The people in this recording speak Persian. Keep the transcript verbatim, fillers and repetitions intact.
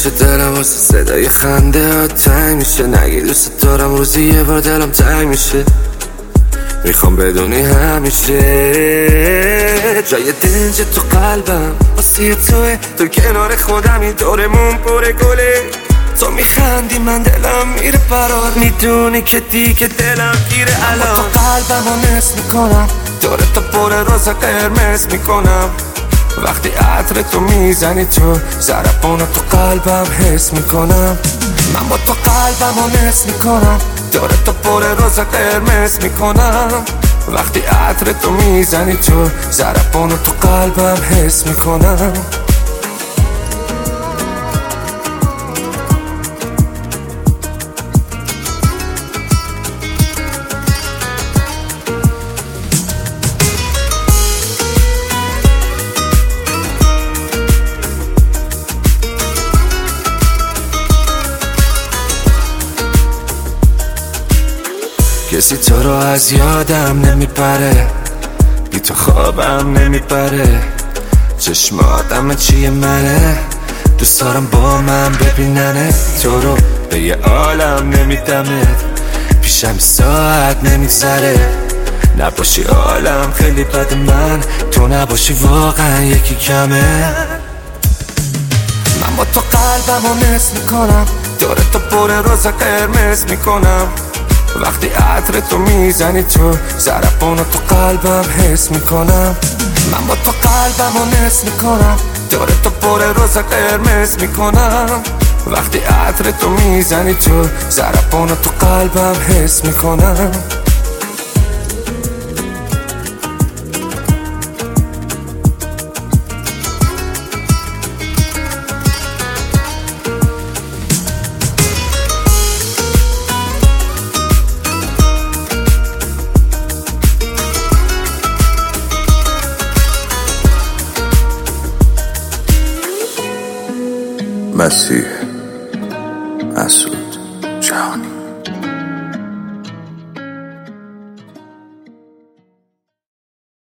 میشه دلم واسه صدای خنده ها تنگ میشه. نگی دوست دارم روزی یه بار دلم تنگ میشه. میخوام بدونی همیشه جای دنج تو قلبم واسه توه. تو کنار خودمی دورمون پر گله. تو میخندی من دلم میره برات. میدونی که دیگه دلم گیره الان. تو قلبم رو نصف میکنم داره تا پر روز قرمز میکنم. وقتی عطر تو میزنی تو ضربانو تو قلبم حس میکنم. من با تو قلبم رو نصف میکنم داره تا پر روز قرمز میکنم. وقتی عطر تو میزنی تو ضربانو تو قلبم حس میکنم. کسی تو رو از یادم نمیپره. بی تو خوابم نمیپره. چشماتم چیه منه. دوست دارم با من ببیننه. تو رو به یه عالم نمیدمت. پیشم ساعت نمیگذره. نباشی عالم خیلی بد من. تو نباشی واقعا یکی کمه. من با تو قلبم رو نصف میکنم داره تو پر روز قرمز میکنم. وقتی عطر تو میزنی تو ضربانو تو قلبم حس میکنم. من با تو قلبم رو نصف میکنم داره تو پر روز قرمز میکنم. وقتی عطر تو میزنی تو ضربانو تو قلبم حس میکنم. مسیح مسعود جهانی.